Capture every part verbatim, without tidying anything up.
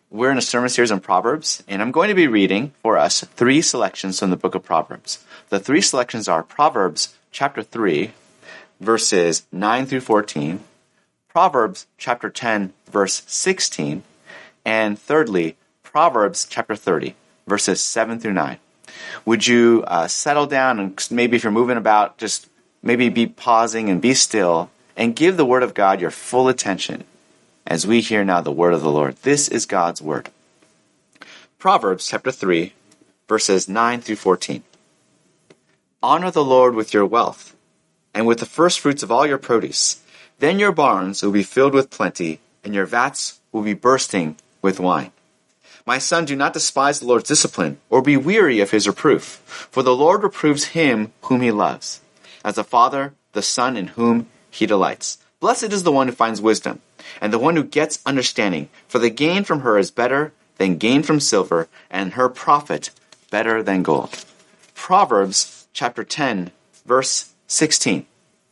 We're in a sermon series on Proverbs, and I'm going to be reading for us three selections from the book of Proverbs. The three selections are Proverbs chapter three, verses nine through fourteen, Proverbs chapter ten, verse sixteen, and thirdly, Proverbs chapter thirty, verses seven through nine. Would you uh, settle down and maybe if you're moving about, just maybe be pausing and be still and give the word of God your full attention as we hear now the word of the Lord. This is God's word. Proverbs chapter three, verses nine through fourteen. Honor the Lord with your wealth and with the first fruits of all your produce. Then your barns will be filled with plenty and your vats will be bursting with wine. My son, do not despise the Lord's discipline, or be weary of his reproof. For the Lord reproves him whom he loves, as a father, the son in whom he delights. Blessed is the one who finds wisdom, and the one who gets understanding. For the gain from her is better than gain from silver, and her profit better than gold. Proverbs chapter ten, verse sixteen.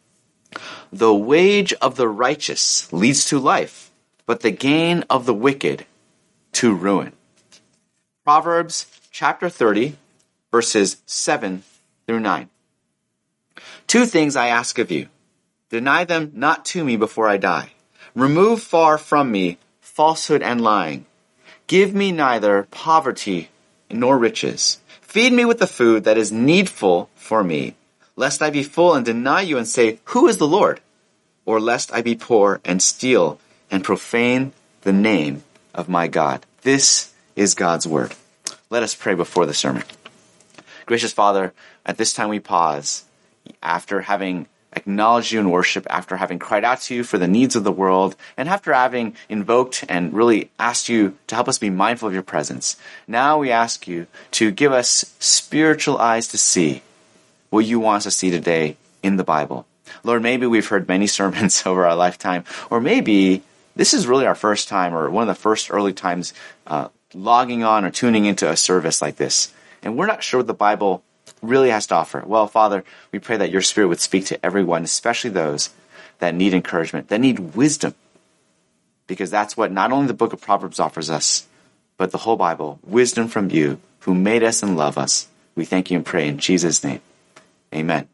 The wage of the righteous leads to life, but the gain of the wicked to ruin. Proverbs chapter thirty, verses seven through nine. Two things I ask of you. Deny them not to me before I die. Remove far from me falsehood and lying. Give me neither poverty nor riches. Feed me with the food that is needful for me, lest I be full and deny you and say, who is the Lord? Or lest I be poor and steal and profane the name of my God. This is God's word. Let us pray before the sermon. Gracious Father, at this time we pause after having acknowledged you in worship, after having cried out to you for the needs of the world, and after having invoked and really asked you to help us be mindful of your presence. Now we ask you to give us spiritual eyes to see what you want us to see today in the Bible. Lord, maybe we've heard many sermons over our lifetime, or maybe this is really our first time or one of the first early times uh, logging on or tuning into a service like this. And we're not sure what the Bible really has to offer. Well, Father, we pray that your Spirit would speak to everyone, especially those that need encouragement, that need wisdom. Because that's what not only the book of Proverbs offers us, but the whole Bible, wisdom from you who made us and love us. We thank you and pray in Jesus' name. Amen.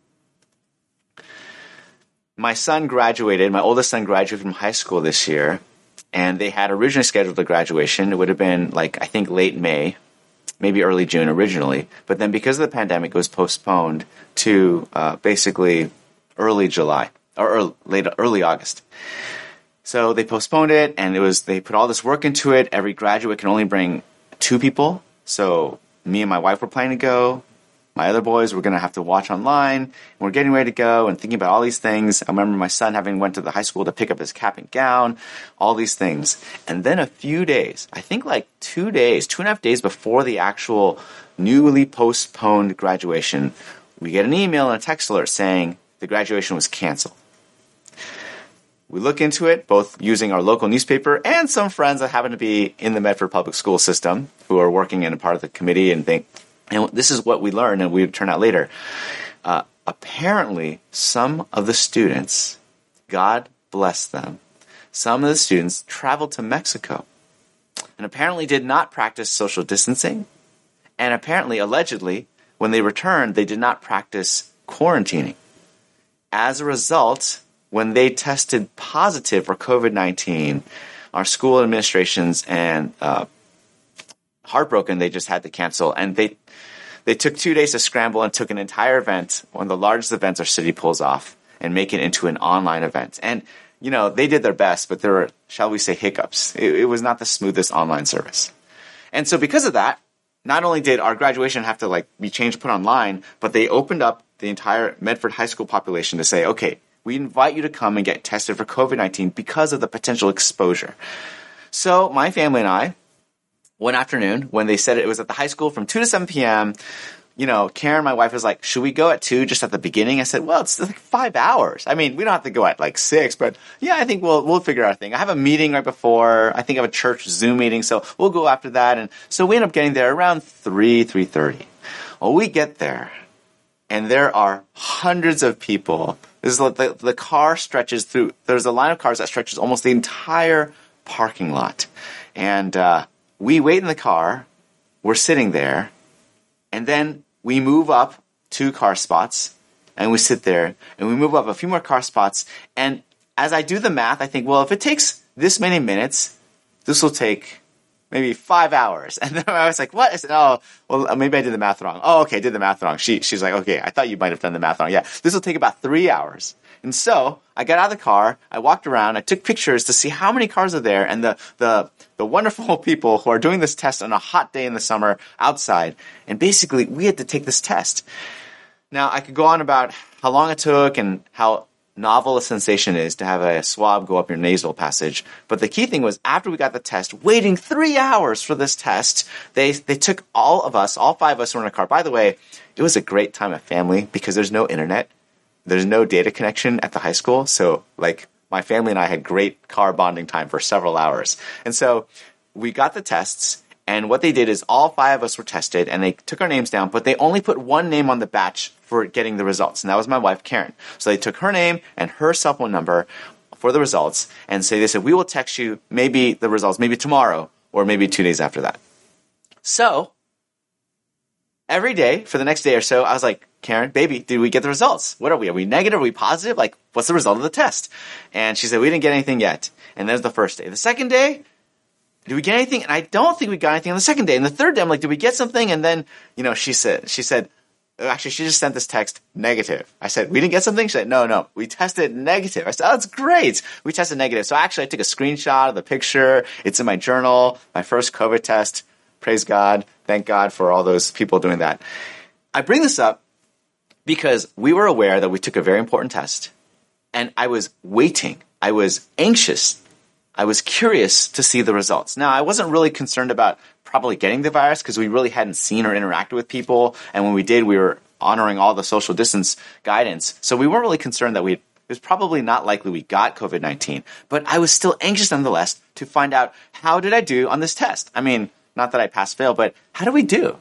My son graduated, my oldest son graduated from high school this year, and they had originally scheduled a graduation. It would have been like, I think, late May, maybe early June originally. But then because of the pandemic, it was postponed to uh, basically early July, or early, late, early August. So they postponed it, and it was they put all this work into it. Every graduate can only bring two people. So me and my wife were planning to go. My other boys were going to have to watch online, and we're getting ready to go and thinking about all these things. I remember my son having went to the high school to pick up his cap and gown, all these things. And then a few days, I think like two days, two and a half days before the actual newly postponed graduation, we get an email and a text alert saying the graduation was canceled. We look into it, both using our local newspaper and some friends that happen to be in the Medford public school system who are working in a part of the committee and think, and this is what we learned, and we would turn out later. Uh, apparently, some of the students, God bless them, some of the students traveled to Mexico and apparently did not practice social distancing. And apparently, allegedly, when they returned, they did not practice quarantining. As a result, when they tested positive for covid nineteen, our school administrations and uh, heartbroken, they just had to cancel. And they they took two days to scramble and took an entire event, one of the largest events our city pulls off, and make it into an online event. And, you know, they did their best, but there were, shall we say, hiccups. It, it was not the smoothest online service. And so because of that, not only did our graduation have to, like, be changed, put online, but they opened up the entire Medford high school population to say, okay, we invite you to come and get tested for covid nineteen because of the potential exposure. So my family and I, one afternoon, when they said it, it was at the high school from two to seven p.m., you know, Karen, my wife, was like, should we go at two just at the beginning? I said, well, it's like five hours. I mean, we don't have to go at like six, but yeah, I think we'll we'll figure out a thing. I have a meeting right before. I think I have a church Zoom meeting, so we'll go after that. And so we end up getting there around three, three thirty. Well, we get there, and there are hundreds of people. This is the, the car stretches through. There's a line of cars that stretches almost the entire parking lot. And uh we wait in the car, we're sitting there, and then we move up two car spots, and we sit there, and we move up a few more car spots, and as I do the math, I think, well, if it takes this many minutes, this will take maybe five hours. And then I was like, what? I said, oh, well, maybe I did the math wrong. Oh, okay, I did the math wrong. She, she's like, okay, I thought you might have done the math wrong. Yeah, this will take about three hours. And so I got out of the car, I walked around, I took pictures to see how many cars are there, and the, the, the wonderful people who are doing this test on a hot day in the summer outside. And basically, we had to take this test. Now, I could go on about how long it took and how novel a sensation is to have a swab go up your nasal passage. But the key thing was, after we got the test, waiting three hours for this test, they they took all of us, all five of us were in a car. By the way, it was a great time of family because there's no internet. There's no data connection at the high school. So, like, my family and I had great car bonding time for several hours. And so we got the tests, and what they did is all five of us were tested, and they took our names down, but they only put one name on the batch for getting the results, and that was my wife, Karen. So they took her name and her cell phone number for the results, and so they said, we will text you maybe the results, maybe tomorrow, or maybe two days after that. So every day for the next day or so, I was like, Karen, baby, did we get the results? What are we? Are we negative? Are we positive? Like, what's the result of the test? And she said, we didn't get anything yet. And that was the first day. The second day, did we get anything? And I don't think we got anything on the second day. And the third day, I'm like, did we get something? And then, you know, she said, she said, actually, she just sent this text negative. I said, we didn't get something? She said, no, no, we tested negative. I said, oh, that's great. We tested negative. So actually, I took a screenshot of the picture. It's in my journal, my first COVID test. Praise God. Thank God for all those people doing that. I bring this up because we were aware that we took a very important test, and I was waiting. I was anxious. I was curious to see the results. Now, I wasn't really concerned about probably getting the virus because we really hadn't seen or interacted with people. And when we did, we were honoring all the social distance guidance. So we weren't really concerned that we, it was probably not likely we got COVID nineteen. But I was still anxious nonetheless to find out, how did I do on this test? I mean, not that I pass fail, but how do we do?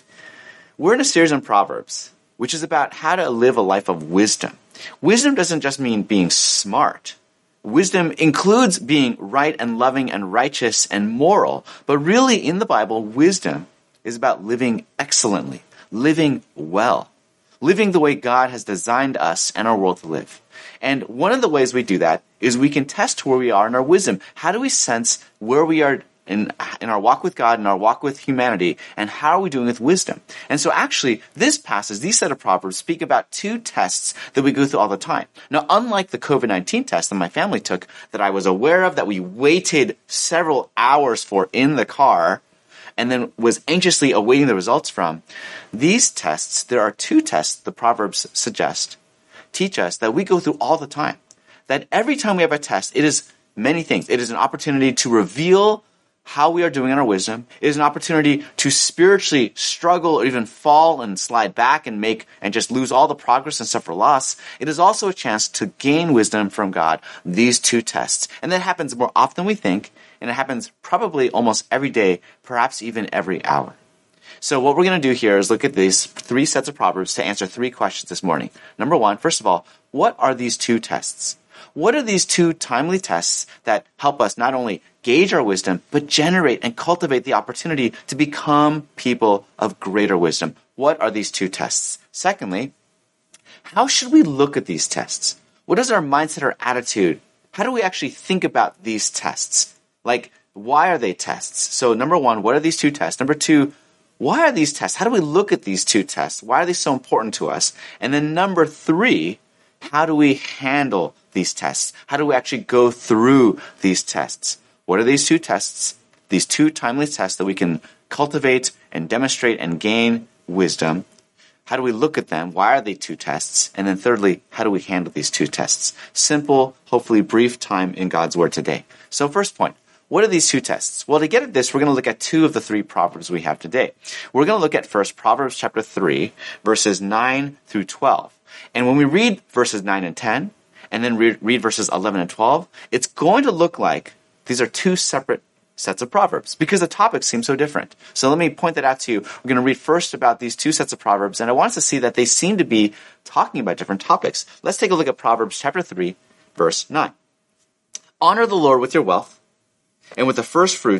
We're in a series on Proverbs, which is about how to live a life of wisdom. Wisdom doesn't just mean being smart. Wisdom includes being right and loving and righteous and moral. But really, in the Bible, wisdom is about living excellently, living well, living the way God has designed us and our world to live. And one of the ways we do that is we can test where we are in our wisdom. How do we sense where we are in, in our walk with God and our walk with humanity, and how are we doing with wisdom? And so actually, this passage, these set of Proverbs, speak about two tests that we go through all the time. Now, unlike the COVID nineteen test that my family took, that I was aware of, that we waited several hours for in the car, and then was anxiously awaiting the results from, these tests, there are two tests the Proverbs suggest, teach us that we go through all the time. That every time we have a test, it is many things. It is an opportunity to reveal how we are doing in our wisdom. It is an opportunity to spiritually struggle or even fall and slide back and make and just lose all the progress and suffer loss. It is also a chance to gain wisdom from God, these two tests. And that happens more often than we think, and it happens probably almost every day, perhaps even every hour. So what we're going to do here is look at these three sets of Proverbs to answer three questions this morning. Number one, first of all, what are these two tests? What are these two timely tests that help us not only gauge our wisdom, but generate and cultivate the opportunity to become people of greater wisdom? What are these two tests? Secondly, how should we look at these tests? What is our mindset or attitude? How do we actually think about these tests? Like, why are they tests? So number one, what are these two tests? Number two, why are these tests? How do we look at these two tests? Why are they so important to us? And then number three, how do we handle these tests? How do we actually go through these tests? What are these two tests? These two timely tests that we can cultivate and demonstrate and gain wisdom. How do we look at them? Why are they two tests? And then thirdly, how do we handle these two tests? Simple, hopefully brief time in God's Word today. So first point, what are these two tests? Well, to get at this, we're going to look at two of the three Proverbs we have today. We're going to look at first Proverbs chapter three, verses nine through twelve. And when we read verses nine and ten, and then read, read verses eleven and twelve, it's going to look like these are two separate sets of Proverbs because the topics seem so different. So let me point that out to you. We're going to read first about these two sets of Proverbs, and I want us to see that they seem to be talking about different topics. Let's take a look at Proverbs chapter three, verse nine. Honor the Lord with your wealth and with the first fruits of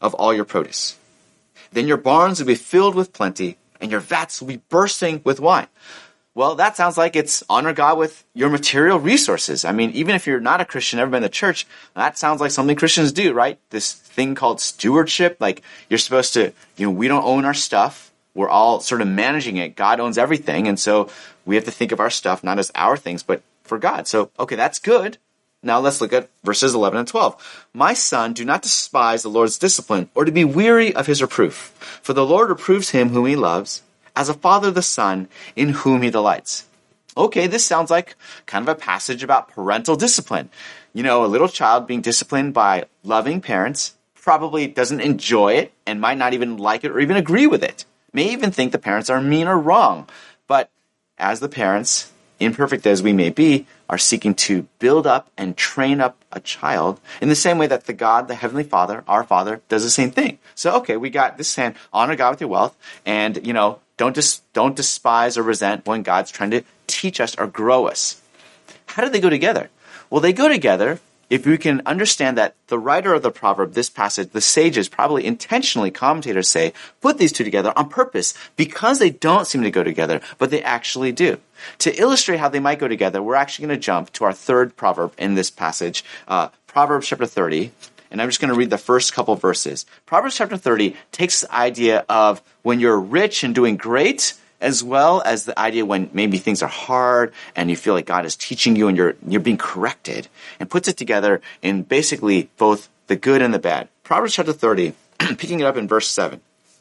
of all your produce. Then your barns will be filled with plenty, and your vats will be bursting with wine. Well, that sounds like it's honor God with your material resources. I mean, even if you're not a Christian, never been to church, that sounds like something Christians do, right? This thing called stewardship, like you're supposed to, you know, we don't own our stuff. We're all sort of managing it. God owns everything. And so we have to think of our stuff not as our things, but for God. So, okay, that's good. Now let's look at verses eleven and twelve. My son, do not despise the Lord's discipline or to be weary of his reproof. For the Lord reproves him whom he loves, as a father the son in whom he delights. Okay, this sounds like kind of a passage about parental discipline. You know, a little child being disciplined by loving parents probably doesn't enjoy it and might not even like it or even agree with it. May even think the parents are mean or wrong. But as the parents, imperfect as we may be, are seeking to build up and train up a child in the same way that the God, the Heavenly Father, our Father, does the same thing. So, okay, we got this saying, honor God with your wealth, and, you know, don't dis- don't despise or resent when God's trying to teach us or grow us. How do they go together? Well, they go together if we can understand that the writer of the proverb, this passage, the sages probably intentionally, commentators say, put these two together on purpose because they don't seem to go together, but they actually do. To illustrate how they might go together, we're actually going to jump to our third proverb in this passage, uh, Proverbs chapter thirty, and I'm just going to read the first couple verses. Proverbs chapter thirty takes the idea of when you're rich and doing great, as well as the idea when maybe things are hard and you feel like God is teaching you and you're you're being corrected, and puts it together in basically both the good and the bad. Proverbs chapter thirty, picking it up in verse seven.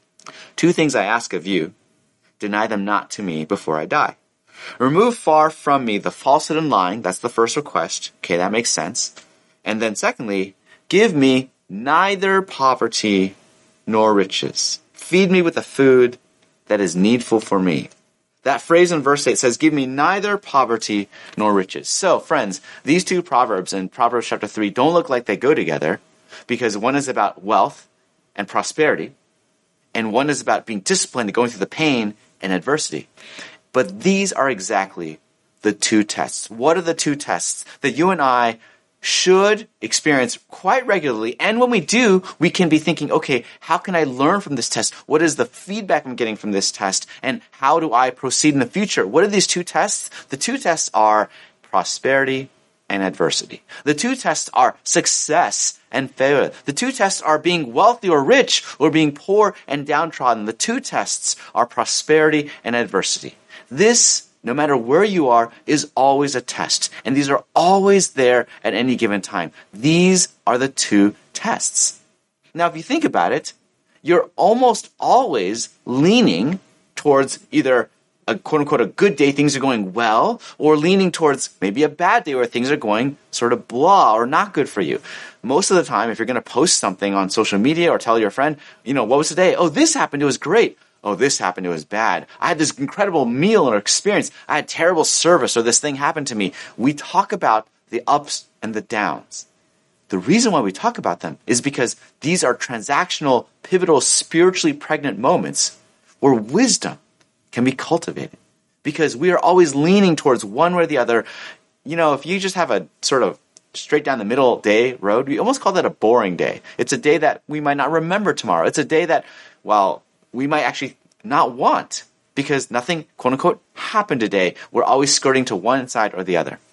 Two things I ask of you, deny them not to me before I die. Remove far from me the falsehood and lying. That's the first request. Okay, that makes sense. And then secondly, give me neither poverty nor riches. Feed me with the food that is needful for me. That phrase in verse eight says, give me neither poverty nor riches. So, friends, these two proverbs in Proverbs chapter three don't look like they go together because one is about wealth and prosperity, and one is about being disciplined and going through the pain and adversity. But these are exactly the two tests. What are the two tests that you and I should experience quite regularly? And when we do, we can be thinking, okay, how can I learn from this test? What is the feedback I'm getting from this test? And how do I proceed in the future? What are these two tests? The two tests are prosperity and adversity. The two tests are success and failure. The two tests are being wealthy or rich or being poor and downtrodden. The two tests are prosperity and adversity. This, no matter where you are, is always a test. And these are always there at any given time. These are the two tests. Now, if you think about it, you're almost always leaning towards either a quote-unquote a good day, things are going well, or leaning towards maybe a bad day where things are going sort of blah or not good for you. Most of the time, if you're going to post something on social media or tell your friend, you know, what was today? Oh, this happened, it was great. Oh, this happened, it was bad. I had this incredible meal or experience. I had terrible service, or this thing happened to me. We talk about the ups and the downs. The reason why we talk about them is because these are transactional, pivotal, spiritually pregnant moments where wisdom can be cultivated. Because we are always leaning towards one way or the other. You know, if you just have a sort of straight down the middle day road, we almost call that a boring day. It's a day that we might not remember tomorrow. It's a day that, well, we might actually not want because nothing, quote unquote, happened today. We're always skirting to one side or the other.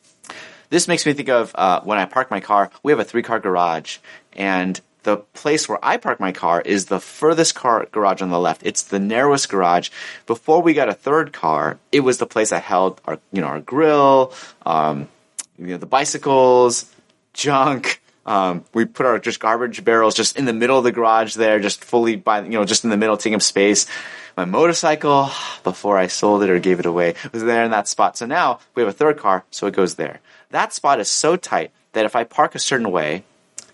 This makes me think of uh, when I park my car. We have a three-car garage, and the place where I park my car is the furthest car garage on the left. It's the narrowest garage. Before we got a third car, it was the place that held our, you know, our grill, um, you know, the bicycles, junk. Um, we put our just garbage barrels just in the middle of the garage there, just fully by, you know, just in the middle, taking up space. My motorcycle, before I sold it or gave it away, was there in that spot. So now we have a third car, so it goes there. That spot is so tight that if I park a certain way,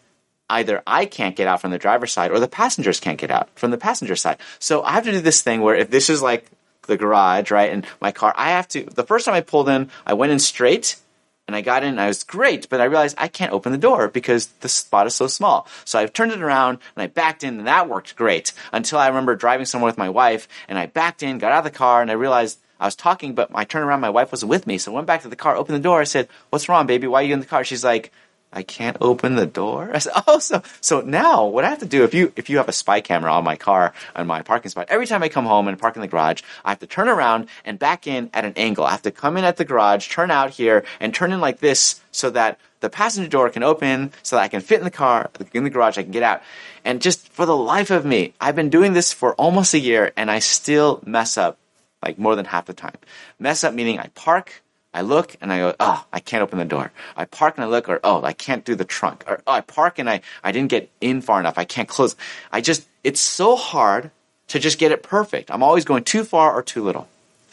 either I can't get out from the driver's side or the passengers can't get out from the passenger side. So I have to do this thing where if this is like the garage, right, and my car, I have to, the first time I pulled in, I went in straight, and I got in, and I was great, but I realized I can't open the door because the spot is so small. So I turned it around, and I backed in, and that worked great until I remember driving somewhere with my wife, and I backed in, got out of the car, and I realized I was talking, but I turned around, my wife wasn't with me. So I went back to the car, opened the door, I said, what's wrong, baby? Why are you in the car? She's like, I can't open the door. I said, oh, so so now what I have to do, if you if you have a spy camera on my car, on my parking spot, every time I come home and park in the garage, I have to turn around and back in at an angle. I have to come in at the garage, turn out here, and turn in like this so that the passenger door can open, so that I can fit in the car, in the garage, I can get out. And just for the life of me, I've been doing this for almost a year, and I still mess up like more than half the time. Mess up meaning I park, I look, and I go, oh, I can't open the door. I park and I look, or oh, I can't do the trunk. Or oh, I park and I, I didn't get in far enough. I can't close. I just, it's so hard to just get it perfect. I'm always going too far or too little.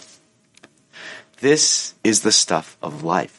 This is the stuff of life.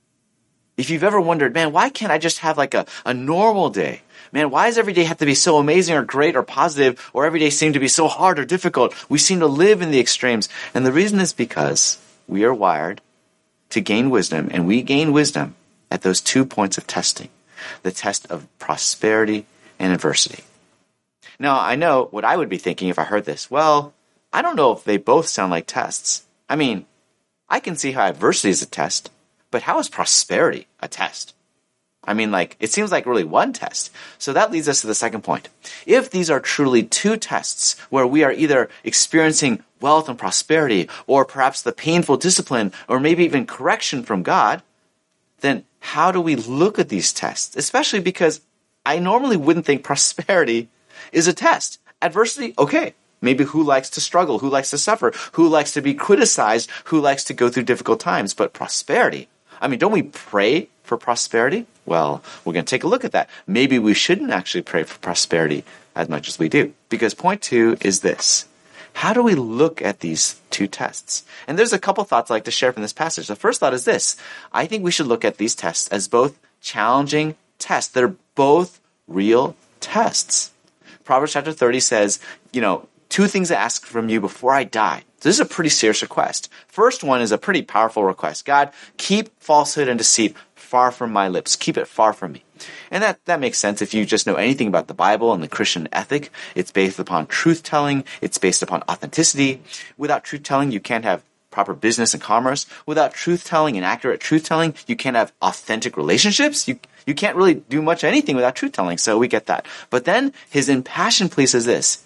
If you've ever wondered, man, why can't I just have like a, a normal day? Man, why does every day have to be so amazing or great or positive, or every day seem to be so hard or difficult? We seem to live in the extremes. And the reason is because we are wired to gain wisdom, and we gain wisdom at those two points of testing, the test of prosperity and adversity. Now, I know what I would be thinking if I heard this. Well, I don't know if they both sound like tests. I mean, I can see how adversity is a test, but how is prosperity a test? I mean, like, it seems like really one test. So that leads us to the second point. If these are truly two tests where we are either experiencing wealth and prosperity, or perhaps the painful discipline, or maybe even correction from God, then how do we look at these tests? Especially because I normally wouldn't think prosperity is a test. Adversity, okay. Maybe who likes to struggle? Who likes to suffer? Who likes to be criticized? Who likes to go through difficult times? But prosperity, I mean, don't we pray for prosperity? Well, we're going to take a look at that. Maybe we shouldn't actually pray for prosperity as much as we do. Because point two is this. How do we look at these two tests? And there's a couple thoughts I'd like to share from this passage. The first thought is this. I think we should look at these tests as both challenging tests. They're both real tests. Proverbs chapter thirty says, you know, two things I ask from you before I die. This is a pretty serious request. First one is a pretty powerful request. God, keep falsehood and deceit far from my lips. Keep it far from me. And that, that makes sense if you just know anything about the Bible and the Christian ethic. It's based upon truth-telling. It's based upon authenticity. Without truth-telling, you can't have proper business and commerce. Without truth-telling and accurate truth-telling, you can't have authentic relationships. You, you can't really do much anything without truth-telling, so we get that. But then his impassioned plea is this.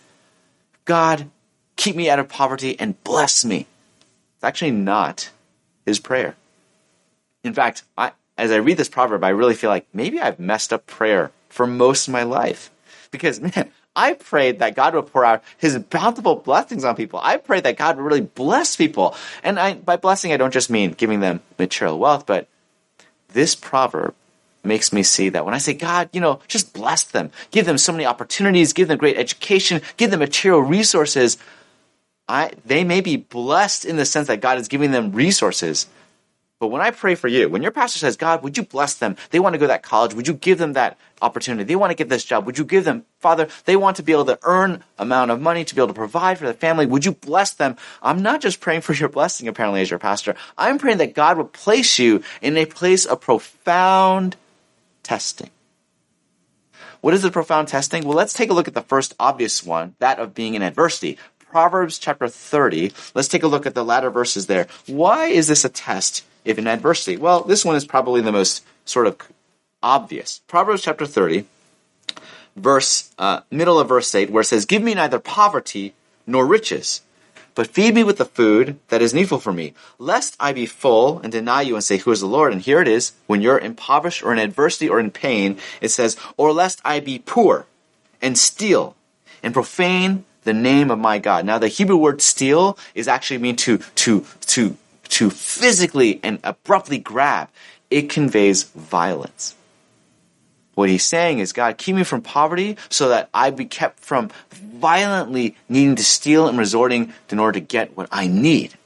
God, keep me out of poverty and bless me. It's actually not his prayer. In fact, I, as I read this proverb, I really feel like maybe I've messed up prayer for most of my life. Because, man, I prayed that God would pour out his bountiful blessings on people. I prayed that God would really bless people. And I, by blessing, I don't just mean giving them material wealth, but this proverb makes me see that when I say, God, you know, just bless them, give them so many opportunities, give them great education, give them material resources. I, they may be blessed in the sense that God is giving them resources. But when I pray for you, when your pastor says, God, would you bless them? They want to go to that college. Would you give them that opportunity? They want to get this job. Would you give them, Father, they want to be able to earn amount of money to be able to provide for their family. Would you bless them? I'm not just praying for your blessing, apparently, as your pastor. I'm praying that God would place you in a place of profound testing. What is the profound testing? Well, let's take a look at the first obvious one, that of being in adversity. Proverbs chapter thirty. Let's take a look at the latter verses there. Why is this a test if in adversity? Well, this one is probably the most sort of obvious. Proverbs chapter thirty, verse uh, middle of verse eight, where it says, give me neither poverty nor riches, but feed me with the food that is needful for me, lest I be full and deny you and say, who is the Lord? And here it is, when you're impoverished or in adversity or in pain, it says, or lest I be poor and steal and profane the name of my God. Now, the Hebrew word steal is actually mean to, to, to, to physically and abruptly grab. It conveys violence. What he's saying is, God, keep me from poverty so that I be kept from violently needing to steal and resorting in order to get what I need.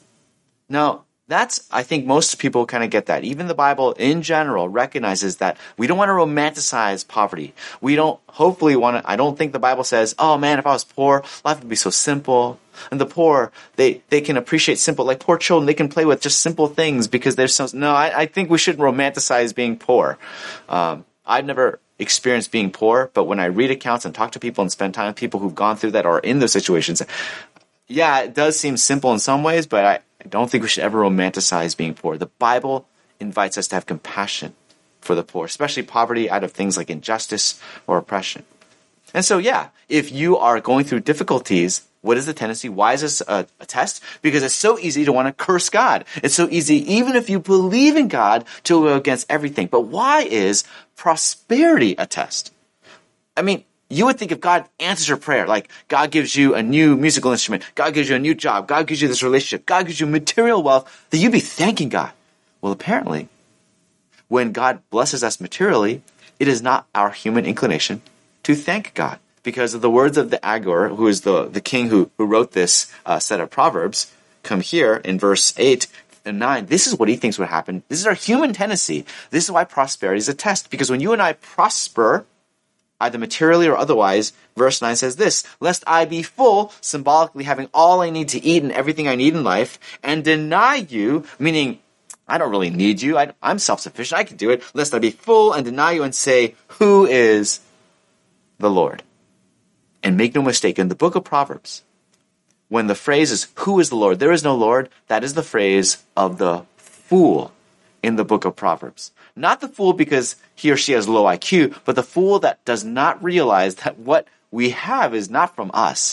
Now, that's, I think most people kind of get that. Even the Bible in general recognizes that we don't want to romanticize poverty. We don't hopefully want to, I don't think the Bible says, oh man, if I was poor, life would be so simple. And the poor, they, they can appreciate simple, like poor children, they can play with just simple things because they're so, no, I, I think we shouldn't romanticize being poor. Um, I've never experienced being poor, but when I read accounts and talk to people and spend time with people who've gone through that or are in those situations, yeah, it does seem simple in some ways, but I, I don't think we should ever romanticize being poor. The Bible invites us to have compassion for the poor, especially poverty out of things like injustice or oppression. And so, yeah, if you are going through difficulties, what is the tendency? Why is this a, a test? Because it's so easy to want to curse God. It's so easy, even if you believe in God, to go against everything. But why is prosperity a test? I mean, you would think if God answers your prayer, like God gives you a new musical instrument, God gives you a new job, God gives you this relationship, God gives you material wealth, that you'd be thanking God. Well, apparently, when God blesses us materially, it is not our human inclination to thank God. Because of the words of the Agur, who is the, the king who, who wrote this uh, set of Proverbs, come here in verse eight and nine. This is what he thinks would happen. This is our human tendency. This is why prosperity is a test. Because when you and I prosper, either materially or otherwise, verse nine says this, lest I be full, symbolically having all I need to eat and everything I need in life, and deny you, meaning I don't really need you, I, I'm self-sufficient, I can do it, lest I be full and deny you and say, who is the Lord? And make no mistake, in the book of Proverbs, when the phrase is, who is the Lord? There is no Lord. That is the phrase of the fool in the book of Proverbs. Not the fool because he or she has low I Q, but the fool that does not realize that what we have is not from us.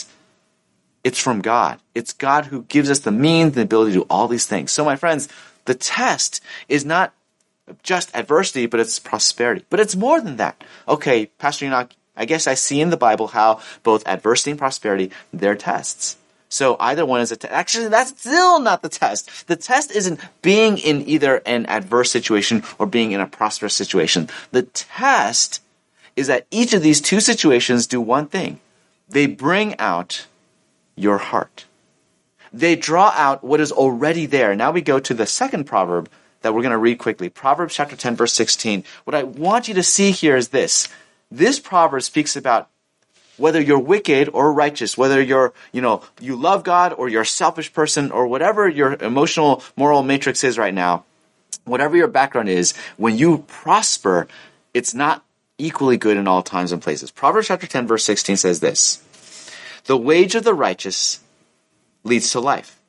It's from God. It's God who gives us the means and the ability to do all these things. So my friends, the test is not just adversity, but it's prosperity. But it's more than that. Okay, Pastor Enoch, I guess I see in the Bible how both adversity and prosperity, they're tests. So either one is a test. Actually, that's still not the test. The test isn't being in either an adverse situation or being in a prosperous situation. The test is that each of these two situations do one thing. They bring out your heart. They draw out what is already there. Now we go to the second proverb that we're going to read quickly. Proverbs chapter ten, verse sixteen. What I want you to see here is this. This proverb speaks about whether you're wicked or righteous, whether you're, you know, you love God or you're a selfish person or whatever your emotional, moral matrix is right now, whatever your background is, when you prosper, it's not equally good in all times and places. Proverbs chapter ten, verse sixteen says this, the wage of the righteous leads to life.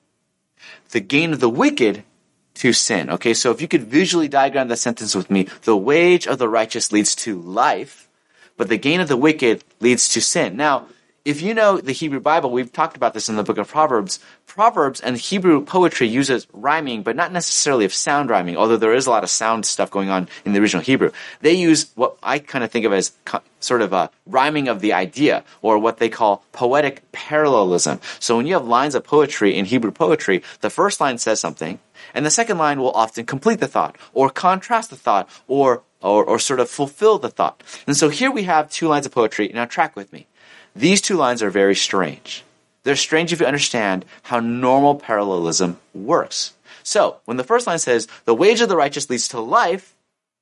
The gain of the wicked to sin. Okay, so if you could visually diagram that sentence with me, the wage of the righteous leads to life, but the gain of the wicked leads to sin. Now, if you know the Hebrew Bible, we've talked about this in the book of Proverbs. Proverbs and Hebrew poetry uses rhyming, but not necessarily of sound rhyming, although there is a lot of sound stuff going on in the original Hebrew. They use what I kind of think of as sort of a rhyming of the idea, or what they call poetic parallelism. So when you have lines of poetry in Hebrew poetry, the first line says something, and the second line will often complete the thought, or contrast the thought, or Or, or sort of fulfill the thought. And so here we have two lines of poetry. Now track with me. These two lines are very strange. They're strange if you understand how normal parallelism works. So, when the first line says, the wage of the righteous leads to life,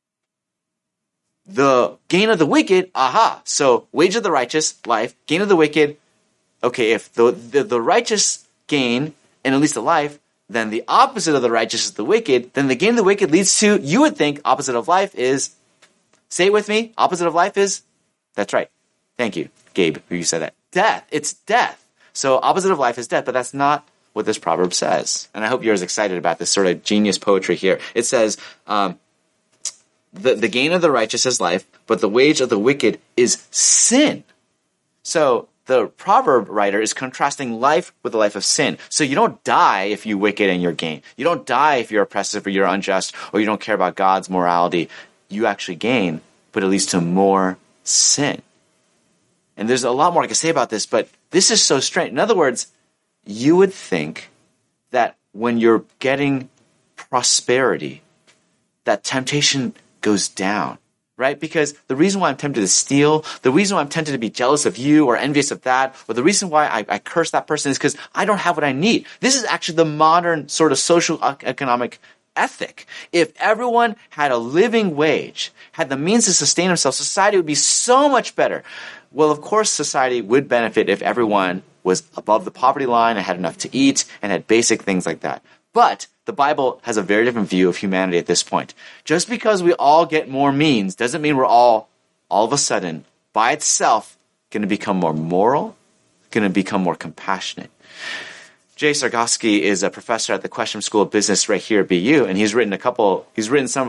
the gain of the wicked, aha. So, wage of the righteous, life, gain of the wicked, okay, if the, the, the righteous gain and at least the life, then the opposite of the righteous is the wicked, then the gain of the wicked leads to, you would think, opposite of life is, say it with me, opposite of life is, that's right. Thank you, Gabe, who you said that. Death. It's death. So opposite of life is death, but that's not what this proverb says. And I hope you're as excited about this sort of genius poetry here. It says, um, the, the gain of the righteous is life, but the wage of the wicked is sin. So, the proverb writer is contrasting life with the life of sin. So you don't die if you wicked and you're gain. You don't die if you're oppressive or you're unjust or you don't care about God's morality. You actually gain, but it leads to more sin. And there's a lot more I can say about this, but this is so strange. In other words, you would think that when you're getting prosperity, that temptation goes down. Right? Because the reason why I'm tempted to steal, the reason why I'm tempted to be jealous of you or envious of that, or the reason why I, I curse that person is because I don't have what I need. This is actually the modern sort of social economic ethic. If everyone had a living wage, had the means to sustain themselves, society would be so much better. Well, of course, society would benefit if everyone was above the poverty line and had enough to eat and had basic things like that. But the Bible has a very different view of humanity at this point. Just because we all get more means doesn't mean we're all, all of a sudden, by itself, going to become more moral, going to become more compassionate. Jay Sargosky is a professor at the Questrom School of Business right here at B U, and he's written a couple, he's written several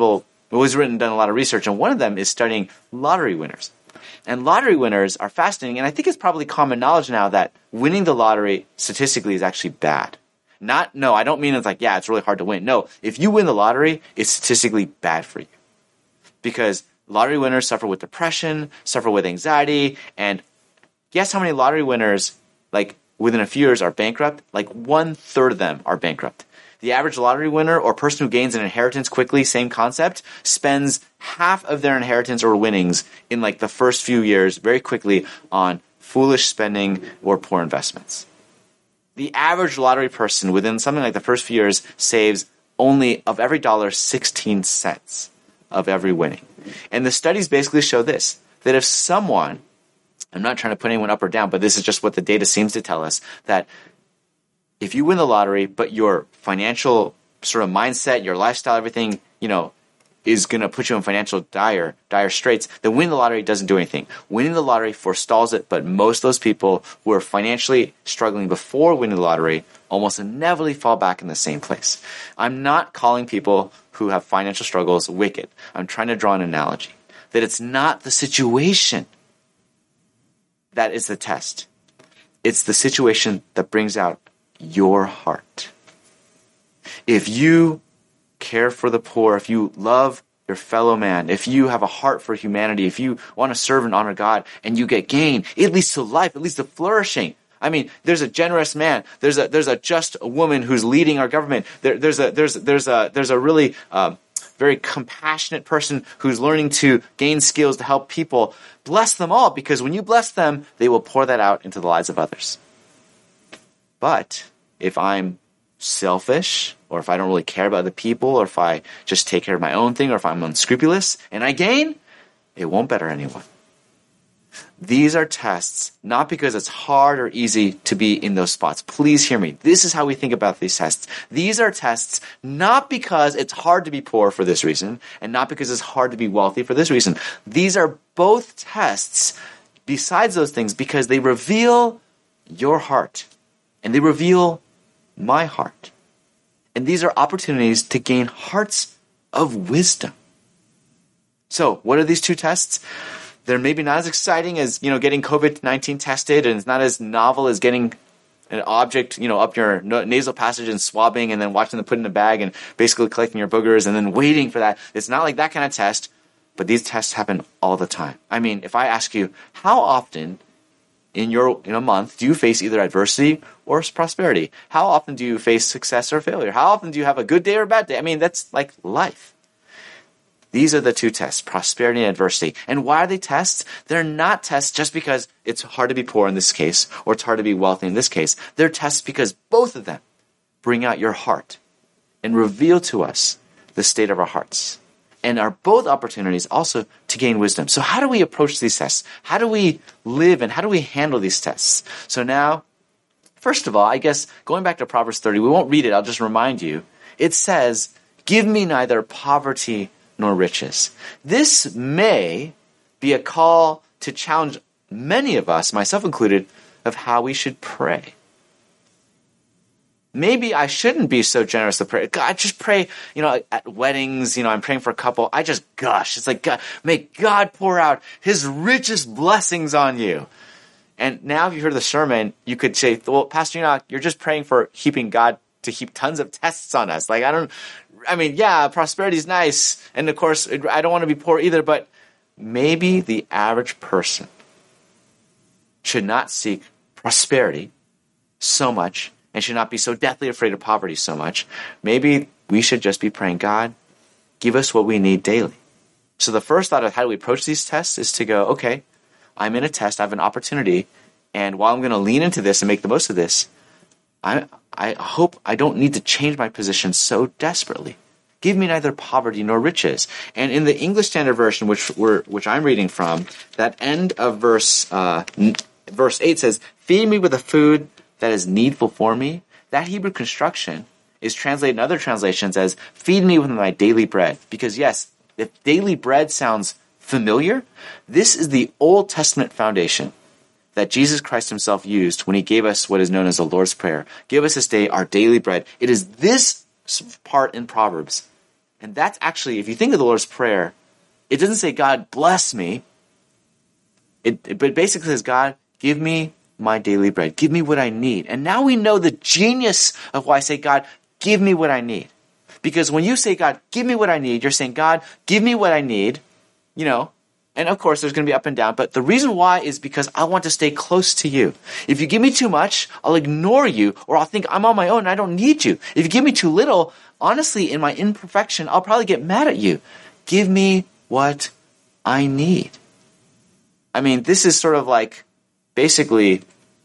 Willie's written done a lot of research, and one of them is studying lottery winners. And lottery winners are fascinating, and I think it's probably common knowledge now that winning the lottery statistically is actually bad. Not, no, I don't mean it's like, yeah, it's really hard to win. No, if you win the lottery, it's statistically bad for you. Because lottery winners suffer with depression, suffer with anxiety, and guess how many lottery winners, like, within a few years are bankrupt? Like, one-third of them are bankrupt. The average lottery winner or person who gains an inheritance quickly, same concept, spends half of their inheritance or winnings in like the first few years very quickly on foolish spending or poor investments. The average lottery person within something like the first few years saves only of every dollar sixteen cents of every winning. And the studies basically show this, that if someone, I'm not trying to put anyone up or down, but this is just what the data seems to tell us, that if you win the lottery, but your financial sort of mindset, your lifestyle, everything, you know, is going to put you in financial dire, dire straits, then winning the lottery doesn't do anything. Winning the lottery forestalls it, but most of those people who are financially struggling before winning the lottery almost inevitably fall back in the same place. I'm not calling people who have financial struggles wicked. I'm trying to draw an analogy that it's not the situation that is the test. It's the situation that brings out your heart. If you care for the poor, if you love your fellow man, if you have a heart for humanity, if you want to serve and honor God and you get gain, it leads to life, it leads to flourishing. I mean, there's a generous man, there's a there's a just woman who's leading our government. There, there's a there's there's a there's a really uh, very compassionate person who's learning to gain skills to help people. Bless them all, because when you bless them, they will pour that out into the lives of others. But if I'm selfish, or if I don't really care about the people, or if I just take care of my own thing, or if I'm unscrupulous and I gain, it won't better anyone. These are tests, not because it's hard or easy to be in those spots. Please hear me. This is how we think about these tests. These are tests not because it's hard to be poor for this reason, and not because it's hard to be wealthy for this reason. These are both tests, besides those things, because they reveal your heart. And they reveal my heart. And these are opportunities to gain hearts of wisdom. So, what are these two tests? They're maybe not as exciting as, you know, getting covid nineteen tested, and it's not as novel as getting an object, you know, up your nasal passage and swabbing and then watching them put in a bag and basically collecting your boogers and then waiting for that. It's not like that kind of test, but these tests happen all the time. I mean, if I ask you, how often in your in a month do you face either adversity or prosperity? How often do you face success or failure? How often do you have a good day or a bad day? I mean, that's like life. These are the two tests, prosperity and adversity. And why are they tests? They're not tests just because it's hard to be poor in this case, or it's hard to be wealthy in this case. They're tests because both of them bring out your heart and reveal to us the state of our hearts, and are both opportunities also to gain wisdom. So how do we approach these tests? How do we live and how do we handle these tests? So now, first of all, I guess going back to Proverbs thirty, we won't read it, I'll just remind you. It says, "Give me neither poverty nor riches." This may be a call to challenge many of us, myself included, of how we should pray. Maybe I shouldn't be so generous to pray. God, I just pray, you know, at weddings, you know, I'm praying for a couple. I just gush. It's like, God, may God pour out his richest blessings on you. And now if you heard the sermon, you could say, well, Pastor Enoch, you're just praying for keeping God to heap tons of tests on us. Like, I don't, I mean, yeah, prosperity is nice. And of course, I don't want to be poor either, but maybe the average person should not seek prosperity so much and should not be so deathly afraid of poverty so much. Maybe we should just be praying, God, give us what we need daily. So the first thought of how do we approach these tests is to go, okay, I'm in a test, I have an opportunity, and while I'm going to lean into this and make the most of this, I I hope I don't need to change my position so desperately. Give me neither poverty nor riches. And in the English Standard Version, which we're which I'm reading from, that end of verse uh, verse eight says, "Feed me with the food that is needful for me." That Hebrew construction is translated in other translations as, "Feed me with my daily bread." Because yes, if daily bread sounds familiar, this is the Old Testament foundation that Jesus Christ himself used when he gave us what is known as the Lord's Prayer. Give us this day our daily bread. It is this part in Proverbs And that's actually, if you think of the Lord's Prayer, it doesn't say, God, bless me. It, it but basically says, God, give me my daily bread. Give me what I need. And now we know the genius of why I say, God, give me what I need. Because when you say, God, give me what I need, you're saying, God, give me what I need, you know, and of course there's going to be up and down, but the reason why is because I want to stay close to you. If you give me too much, I'll ignore you, or I'll think I'm on my own and I don't need you. If you give me too little, honestly, in my imperfection, I'll probably get mad at you. Give me what I need. I mean, this is sort of like basically,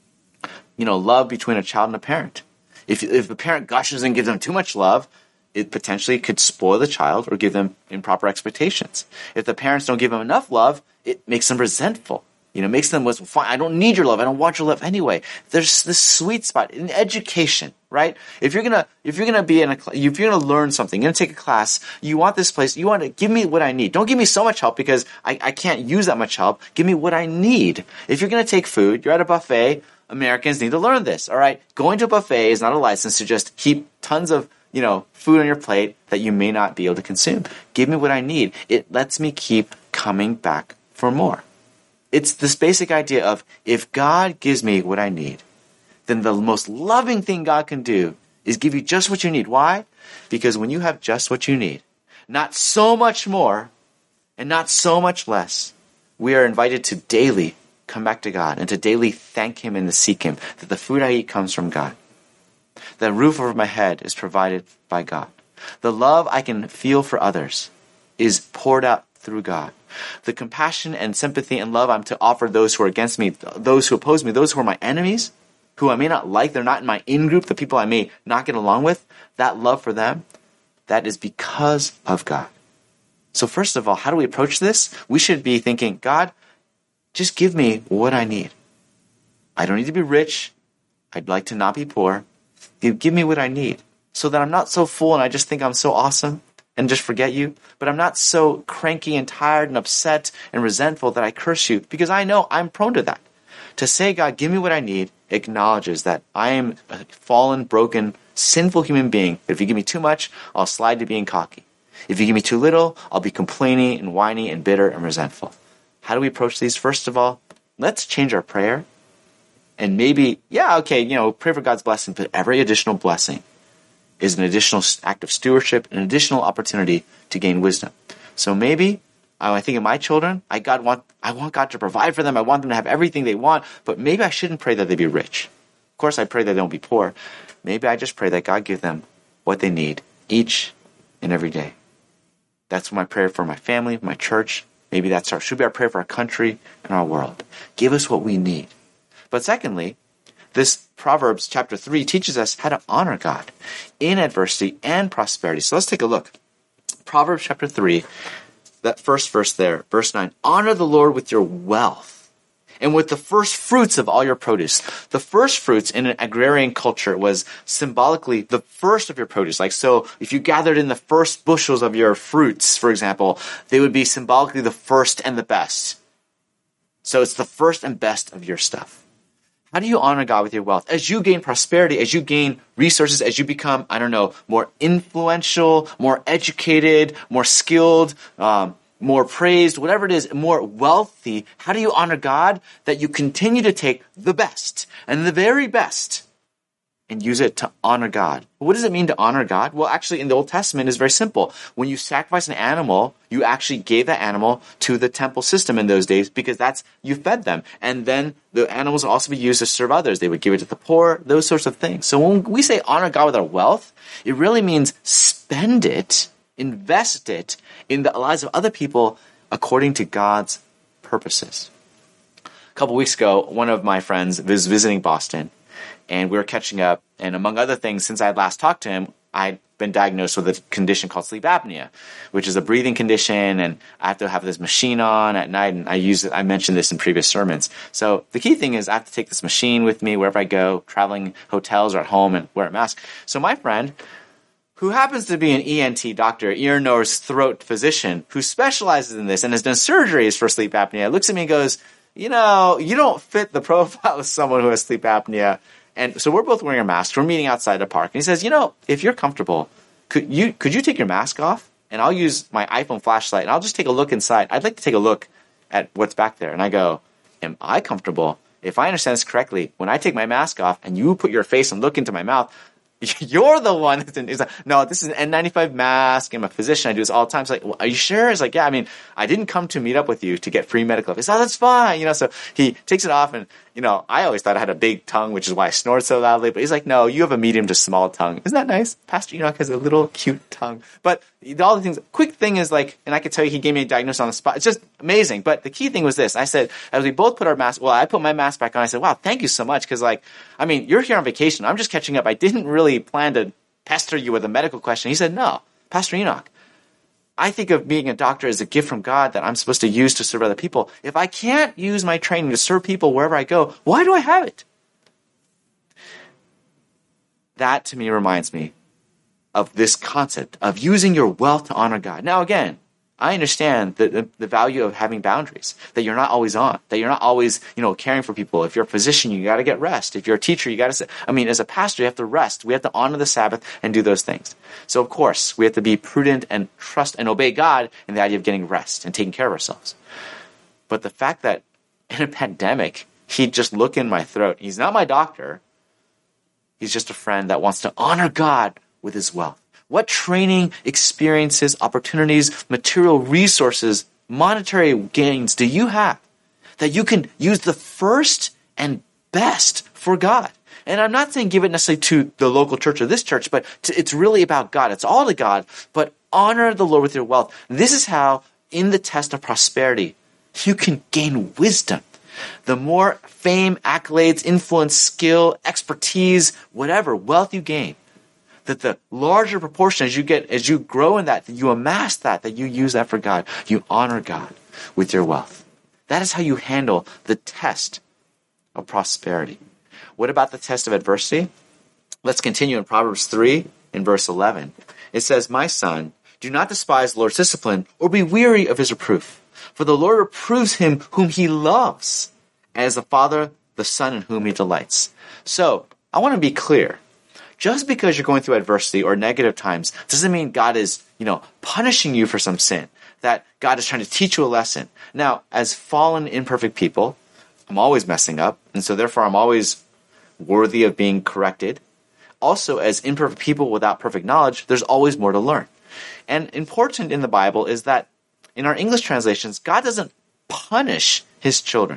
you know, love between a child and a parent. If if the parent gushes and gives them too much love, it potentially could spoil the child or give them improper expectations. If the parents don't give them enough love, it makes them resentful. You know, makes them, well, fine, I don't need your love. I don't want your love anyway. There's this sweet spot in education, right? If you're gonna, if you're gonna be in a, if you're gonna learn something, you're gonna take a class, you want this place, you want to give me what I need. Don't give me so much help because I, I can't use that much help. Give me what I need. If you're gonna take food, you're at a buffet, Americans need to learn this, all right? Going to a buffet is not a license to just heap tons of, you know, food on your plate that you may not be able to consume. Give me what I need. It lets me keep coming back for more. It's this basic idea of if God gives me what I need, then the most loving thing God can do is give you just what you need. Why? Because when you have just what you need, not so much more and not so much less, we are invited to daily come back to God and to daily thank Him and to seek Him, that the food I eat comes from God. The roof over my head is provided by God. The love I can feel for others is poured out through God. The compassion and sympathy and love I'm to offer those who are against me, those who oppose me, those who are my enemies, who I may not like, they're not in my in-group, the people I may not get along with, that love for them, that is because of God. So first of all, how do we approach this? We should be thinking, God, just give me what I need. I don't need to be rich. I'd like to not be poor. Give, give me what I need so that I'm not so full and I just think I'm so awesome and just forget you, but I'm not so cranky and tired and upset and resentful that I curse you, because I know I'm prone to that. To say, God, give me what I need, acknowledges that I am a fallen, broken, sinful human being. If you give me too much, I'll slide to being cocky. If you give me too little, I'll be complaining and whiny and bitter and resentful. How do we approach these? First of all, let's change our prayer. And maybe, yeah, okay, you know, pray for God's blessing, but every additional blessing is an additional act of stewardship, an additional opportunity to gain wisdom. So maybe, I think of my children, I God want I want God to provide for them, I want them to have everything they want, but maybe I shouldn't pray that they be rich. Of course, I pray that they don't be poor. Maybe I just pray that God give them what they need each and every day. That's my prayer for my family, my church. Maybe that's our should be our prayer for our country and our world. Give us what we need. But secondly, this Proverbs chapter three teaches us how to honor God in adversity and prosperity. So let's take a look. Proverbs chapter three, that first verse there, verse nine. Honor the Lord with your wealth and with the first fruits of all your produce. The first fruits in an agrarian culture was symbolically the first of your produce. Like, so if you gathered in the first bushels of your fruits, for example, they would be symbolically the first and the best. So it's the first and best of your stuff. How do you honor God with your wealth? As you gain prosperity, as you gain resources, as you become, I don't know, more influential, more educated, more skilled, um, more praised, whatever it is, more wealthy, how do you honor God? That you continue to take the best and the very best and use it to honor God. What does it mean to honor God? Well, actually, in the Old Testament, it's very simple. When you sacrifice an animal, you actually gave that animal to the temple system in those days because that's, you fed them. And then the animals would also be used to serve others. They would give it to the poor, those sorts of things. So when we say honor God with our wealth, it really means spend it, invest it in the lives of other people according to God's purposes. A couple weeks ago, one of my friends was visiting Boston, and we were catching up, and among other things, since I had last talked to him, I'd been diagnosed with a condition called sleep apnea, which is a breathing condition, and I have to have this machine on at night, and I use it, I mentioned this in previous sermons. So the key thing is I have to take this machine with me wherever I go, traveling hotels or at home, and wear a mask. So my friend, who happens to be an E N T doctor, ear, nose, throat physician, who specializes in this and has done surgeries for sleep apnea, looks at me and goes, you know, you don't fit the profile of someone who has sleep apnea. And so we're both wearing our masks. We're meeting outside the park. And he says, you know, if you're comfortable, could you could you take your mask off and I'll use my iPhone flashlight and I'll just take a look inside. I'd like to take a look at what's back there. And I go, am I comfortable? If I understand this correctly, when I take my mask off and you put your face and look into my mouth, you're the one that's in, he's like, no, this is an N ninety-five mask. I'm a physician. I do this all the time. It's like, well, are you sure? It's like, yeah, I mean, I didn't come to meet up with you to get free medical advice. Oh, that's fine. You know, so he takes it off and, you know, I always thought I had a big tongue, which is why I snored so loudly. But he's like, no, you have a medium to small tongue. Isn't that nice? Pastor Enoch has a little cute tongue. But all the things, quick thing is like, and I could tell you he gave me a diagnosis on the spot. It's just amazing. But the key thing was this. I said, as we both put our mask, well, I put my mask back on. I said, wow, thank you so much. Cause like, I mean, you're here on vacation. I'm just catching up. I didn't really plan to pester you with a medical question. He said, no, Pastor Enoch, I think of being a doctor as a gift from God that I'm supposed to use to serve other people. If I can't use my training to serve people wherever I go, why do I have it? That to me reminds me of this concept of using your wealth to honor God. Now again, I understand the, the, the value of having boundaries, that you're not always on, that you're not always, you know, caring for people. If you're a physician, you got to get rest. If you're a teacher, you got to, I mean, as a pastor, you have to rest. We have to honor the Sabbath and do those things. So of course, we have to be prudent and trust and obey God in the idea of getting rest and taking care of ourselves. But the fact that in a pandemic, he'd just look in my throat. He's not my doctor. He's just a friend that wants to honor God with his wealth. What training, experiences, opportunities, material resources, monetary gains do you have that you can use the first and best for God? And I'm not saying give it necessarily to the local church or this church, but to, it's really about God. It's all to God, but honor the Lord with your wealth. This is how, in the test of prosperity, you can gain wisdom. The more fame, accolades, influence, skill, expertise, whatever, wealth you gain, that the larger proportion as you get, as you grow in that, that you amass that, that you use that for God. You honor God with your wealth. That is how you handle the test of prosperity. What about the test of adversity? Let's continue in Proverbs three in verse eleven. It says, my son, do not despise the Lord's discipline or be weary of his reproof. For the Lord reproves him whom he loves, as the father the son in whom he delights. So I want to be clear. Just because you're going through adversity or negative times doesn't mean God is, you know, punishing you for some sin, that God is trying to teach you a lesson. Now, as fallen, imperfect people, I'm always messing up, and so therefore I'm always worthy of being corrected. Also, as imperfect people without perfect knowledge, there's always more to learn. And important in the Bible is that in our English translations, God doesn't punish his children.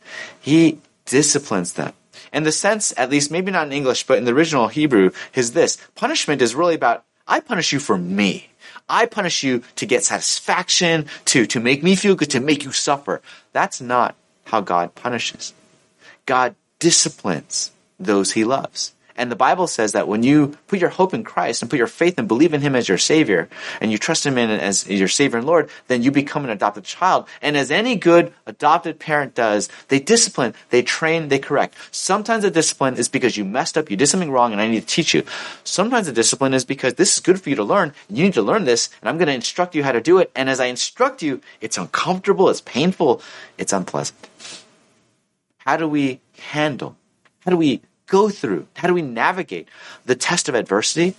He disciplines them. And the sense, at least maybe not in English, but in the original Hebrew, is this. Punishment is really about, I punish you for me. I punish you to get satisfaction, to, to make me feel good, to make you suffer. That's not how God punishes. God disciplines those he loves. And the Bible says that when you put your hope in Christ and put your faith and believe in him as your Savior, and you trust him in as your Savior and Lord, then you become an adopted child. And as any good adopted parent does, they discipline, they train, they correct. Sometimes the discipline is because you messed up, you did something wrong, and I need to teach you. Sometimes the discipline is because this is good for you to learn. You need to learn this, and I'm going to instruct you how to do it. And as I instruct you, it's uncomfortable, it's painful, it's unpleasant. How do we handle? How do we go through? How do we navigate the test of adversity?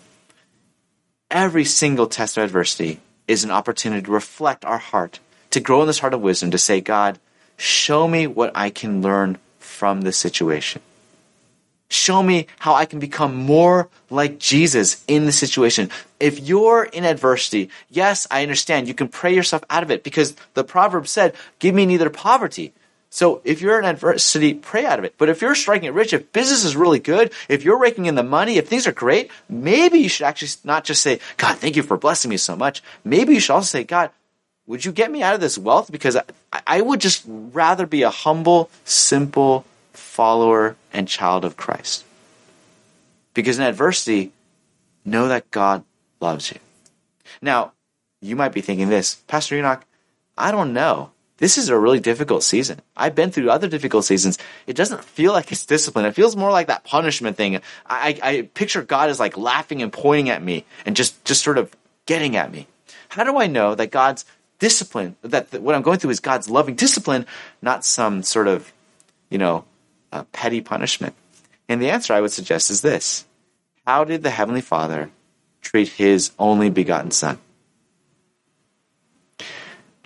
Every single test of adversity is an opportunity to reflect our heart, to grow in this heart of wisdom, to say, God, show me what I can learn from this situation. Show me how I can become more like Jesus in the situation. If you're in adversity, yes, I understand. You can pray yourself out of it because the proverb said, give me neither poverty. So if you're in adversity, pray out of it. But if you're striking it rich, if business is really good, if you're raking in the money, if things are great, maybe you should actually not just say, God, thank you for blessing me so much. Maybe you should also say, God, would you get me out of this wealth? Because I, I would just rather be a humble, simple follower and child of Christ. Because in adversity, know that God loves you. Now, you might be thinking this, Pastor Enoch, I don't know. This is a really difficult season. I've been through other difficult seasons. It doesn't feel like it's discipline. It feels more like that punishment thing. I, I picture God as like laughing and pointing at me and just, just sort of getting at me. How do I know that God's discipline, that, that what I'm going through is God's loving discipline, not some sort of, you know, uh, petty punishment? And the answer I would suggest is this. How did the Heavenly Father treat his only begotten Son?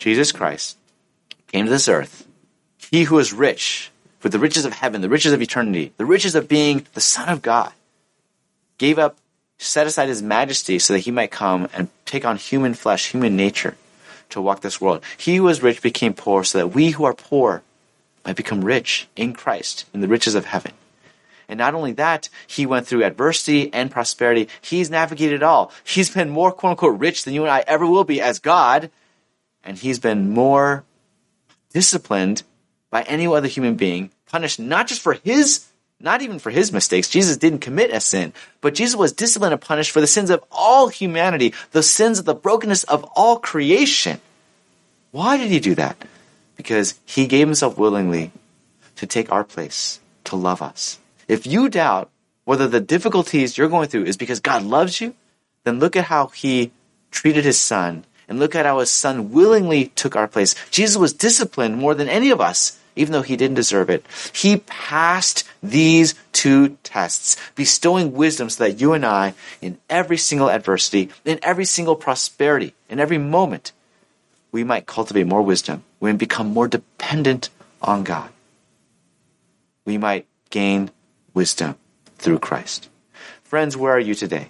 Jesus Christ came to this earth, he who is rich with the riches of heaven, the riches of eternity, the riches of being the Son of God, gave up, set aside his majesty so that he might come and take on human flesh, human nature to walk this world. He who was rich became poor so that we who are poor might become rich in Christ, in the riches of heaven. And not only that, he went through adversity and prosperity. He's navigated it all. He's been more quote-unquote rich than you and I ever will be as God. And he's been more disciplined by any other human being, punished not just for his, not even for his mistakes. Jesus didn't commit a sin, but Jesus was disciplined and punished for the sins of all humanity, the sins of the brokenness of all creation. Why did he do that? Because he gave himself willingly to take our place, to love us. If you doubt whether the difficulties you're going through is because God loves you, then look at how he treated his son, and look at how his son willingly took our place. Jesus was disciplined more than any of us, even though he didn't deserve it. He passed these two tests, bestowing wisdom so that you and I, in every single adversity, in every single prosperity, in every moment, we might cultivate more wisdom. We might become more dependent on God. We might gain wisdom through Christ. Friends, where are you today?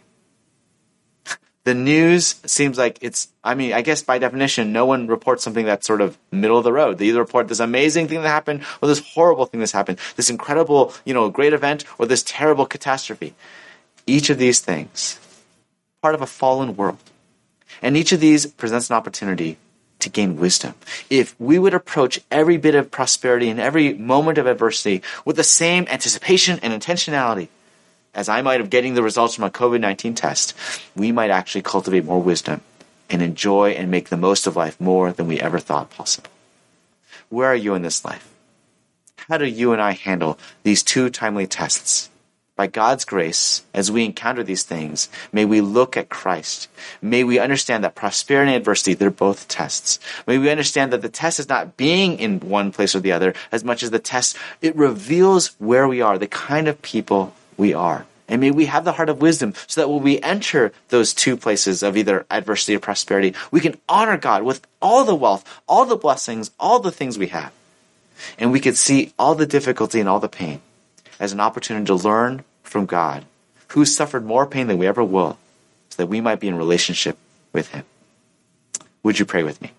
The news seems like it's, I mean, I guess by definition, no one reports something that's sort of middle of the road. They either report this amazing thing that happened or this horrible thing that's happened, this incredible, you know, great event or this terrible catastrophe. Each of these things, part of a fallen world. And each of these presents an opportunity to gain wisdom. If we would approach every bit of prosperity and every moment of adversity with the same anticipation and intentionality as I might have getting the results from a covid nineteen test, we might actually cultivate more wisdom and enjoy and make the most of life more than we ever thought possible. Where are you in this life? How do you and I handle these two timely tests? By God's grace, as we encounter these things, may we look at Christ. May we understand that prosperity and adversity, they're both tests. May we understand that the test is not being in one place or the other as much as the test, it reveals where we are, the kind of people we are. And may we have the heart of wisdom so that when we enter those two places of either adversity or prosperity, we can honor God with all the wealth, all the blessings, all the things we have. And we can see all the difficulty and all the pain as an opportunity to learn from God, who suffered more pain than we ever will, so that we might be in relationship with him. Would you pray with me?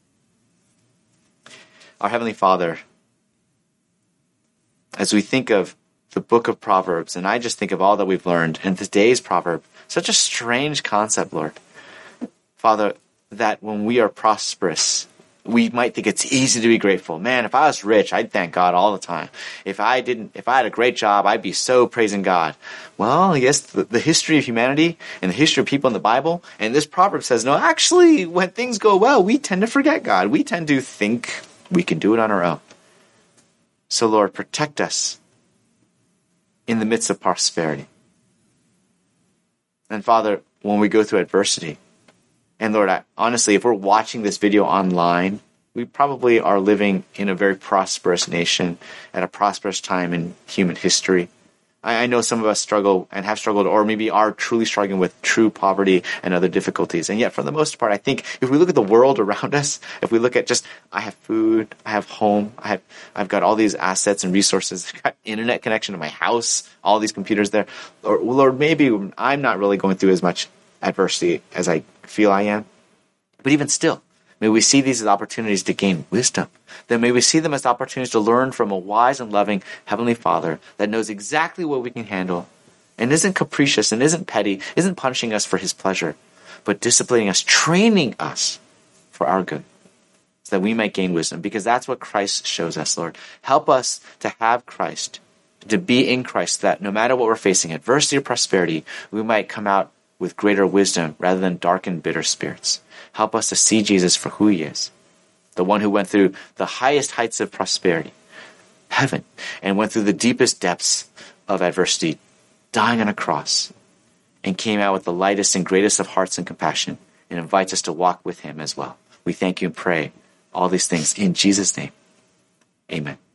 Our Heavenly Father, as we think of the book of Proverbs, and I just think of all that we've learned in today's proverb, such a strange concept, Lord. Father, that when we are prosperous, we might think it's easy to be grateful. Man, if I was rich, I'd thank God all the time. If I didn't, if I had a great job, I'd be so praising God. Well, I guess the, the history of humanity and the history of people in the Bible, and this proverb says, no, actually, when things go well, we tend to forget God. We tend to think we can do it on our own. So, Lord, protect us in the midst of prosperity. And Father, when we go through adversity, and Lord, I, honestly, if we're watching this video online, we probably are living in a very prosperous nation at a prosperous time in human history. I, I know some of us struggle and have struggled, or maybe are truly struggling with true poverty and other difficulties. And yet, for the most part, I think if we look at the world around us, if we look at just, I have food, I have home, I have, I've got all these assets and resources, I've got internet connection to my house, all these computers there. Or, Lord, maybe I'm not really going through as much adversity as I feel I am. But even still, may we see these as opportunities to gain wisdom. Then may we see them as opportunities to learn from a wise and loving Heavenly Father that knows exactly what we can handle and isn't capricious and isn't petty, isn't punishing us for his pleasure, but disciplining us, training us for our good so that we might gain wisdom, because that's what Christ shows us, Lord. Help us to have Christ, to be in Christ, that no matter what we're facing, adversity or prosperity, we might come out with greater wisdom rather than dark and bitter spirits. Help us to see Jesus for who he is, the one who went through the highest heights of prosperity, heaven, and went through the deepest depths of adversity, dying on a cross, and came out with the lightest and greatest of hearts and compassion, and invites us to walk with him as well. We thank you and pray all these things in Jesus' name. Amen.